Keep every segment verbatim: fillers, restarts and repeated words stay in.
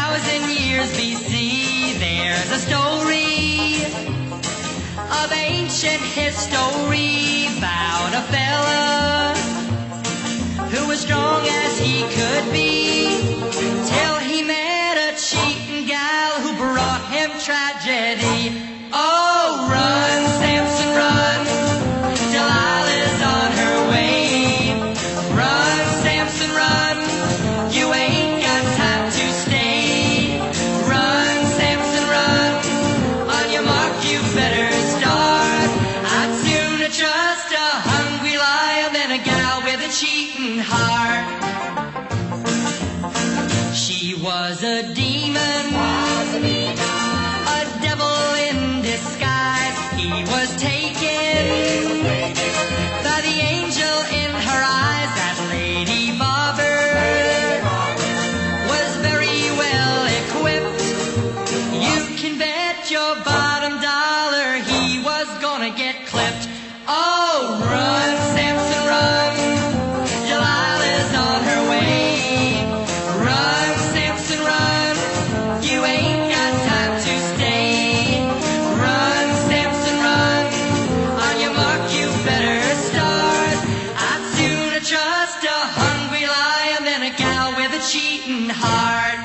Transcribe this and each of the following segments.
thousand years B C, there's a story of ancient history about a fella who was strong as he could be, till he met a cheating gal who brought him tragedy. Oh, run, Samson, run, Delilah's on her way. Run, Samson, run, you ain't got time to stay. Run, Samson, run, on your mark you better start. I'd sooner trust a hungry lion than a gal with a cheating heart. She was a demon, a devil in disguise. He was taken by the angel in her eyes. That Lady Bobber was very well equipped. You can bet your bottom dollar he was gonna get clipped. Oh, run, Samson, run, Delilah's on her way. Run, Samson, run, you ain't got time to stay. Run, Samson, run, on your mark you better start. I'd sooner trust a hungry lion than a gal with a cheating heart.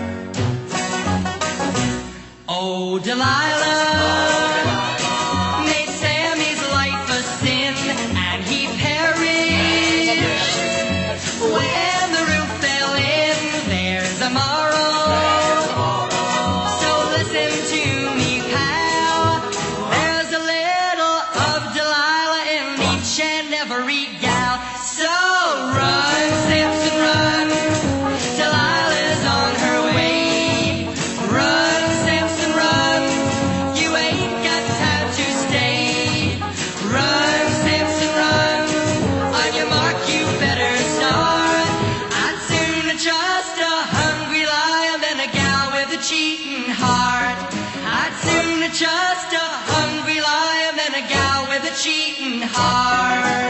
Oh, Delilah made Sammy's life a sin, and he perished when the roof fell in. There's a moral, so listen to me, pal. There's a little of Delilah in each and every gal. So run, Samson, run, Delilah's on her way. Run, Samson, run, you ain't got time to stay. Run, Samson, run, on your mark you better start. I'd sooner trust a hungry lion than a gal with a cheating heart. I'd sooner trust a hungry lion than a gal with a cheating heart.